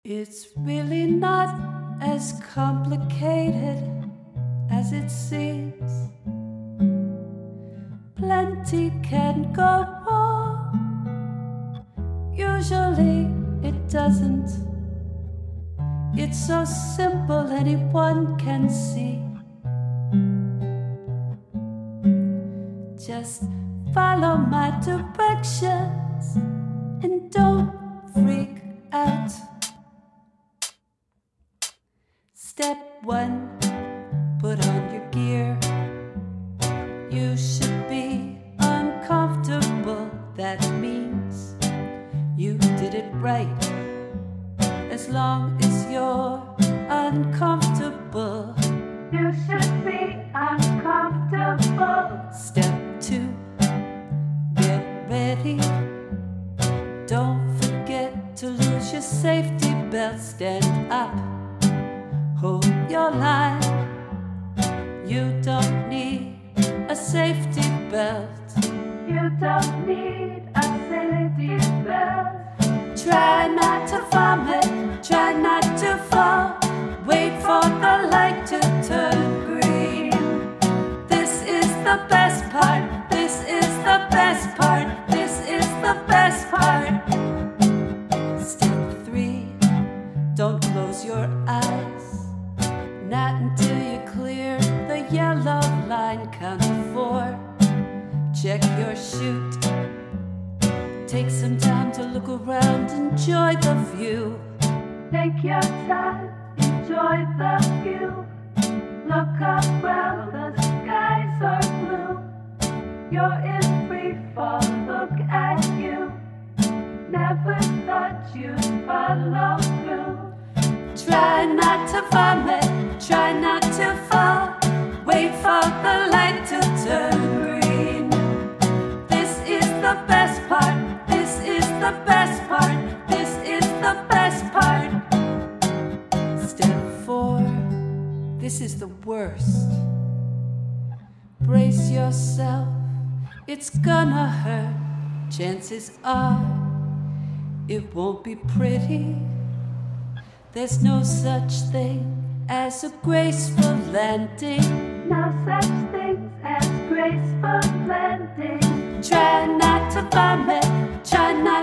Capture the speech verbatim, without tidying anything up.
It's really not as complicated as it seems. Plenty can go wrong. Usually it doesn't. It's so simple anyone can see. Just follow my directions and don't freak out. Step one, put on your gear. You should be uncomfortable. That means you did it right. As long as you're uncomfortable, you should be uncomfortable. Step two, get ready. Don't forget to lose your safety belt. Stand up. Hold your line. You don't need a safety belt. You don't need a safety belt. Try not to vomit. Try not to fall. Wait for the light to turn green. This is the best part. This is the best part. This is the best part. Step three, don't close your eyes. Not until you clear the yellow line. Count to four. Check your chute. Take some time to look around. Enjoy the view. Take your time. Enjoy the view. Look around. The skies are blue. You're in free fall. Look at you. Never thought you'd follow through. Try not to vomit. Try not to fall. Wait for the light to turn green. This is the best part. This is the best part. This is the best part. Step four. This is the worst. Brace yourself. It's gonna hurt. Chances are it won't be pretty. There's no such thing as a graceful landing. No such thing as graceful landing. Try not to vomit. Try not